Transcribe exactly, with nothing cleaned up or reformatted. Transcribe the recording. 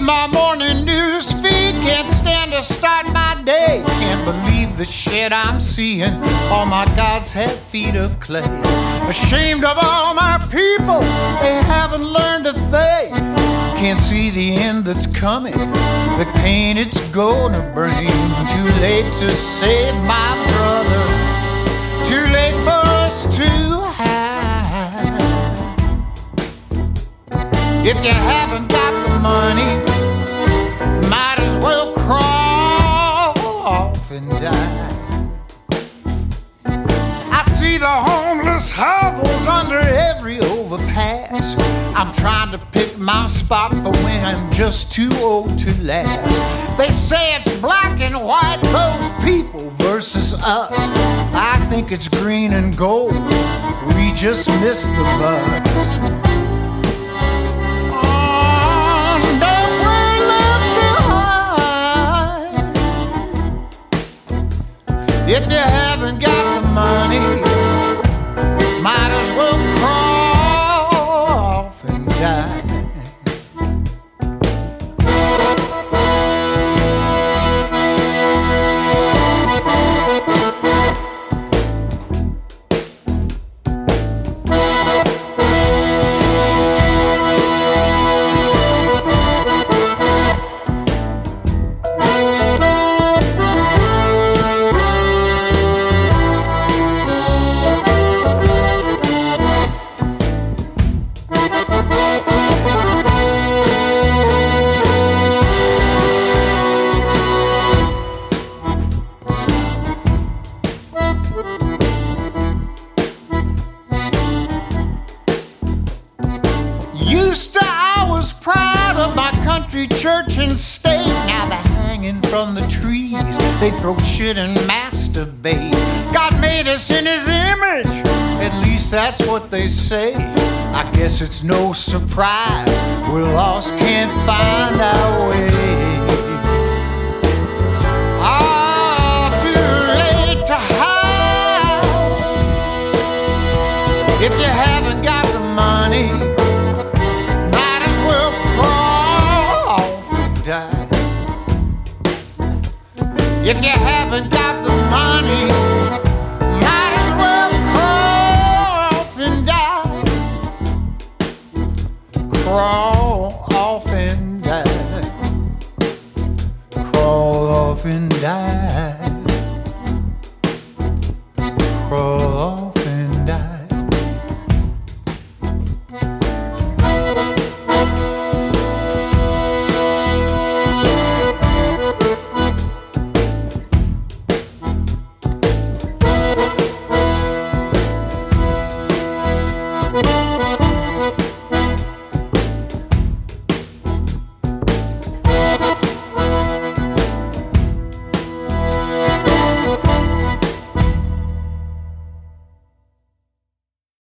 my morning news feed. Can't stand to start my day. Can't believe the shit I'm seeing. All my gods have feet of clay. Ashamed of all my people, they haven't learned a thing. Can't see the end that's coming, the pain it's gonna bring. Too late to save my brother, too late for us to hide. If you haven't got the money, might as well crawl off and die. I see the homeless hovels under every overpass. I'm trying to pick my spot for when I'm just too old to last. They say it's black and white, those people versus us. I think it's green and gold, we just missed the bus. If you haven't got the money, might as well crawl off and die. Used to I was proud of my country, church and state. Now they're hanging from the trees. They throw shit and masturbate. God made us in his image, at least that's what they say. I guess it's no surprise we're lost, can't find our way. Oh, too late to hide. If you haven't got the money, if you haven't got the money, might as well crawl off and die. Crawl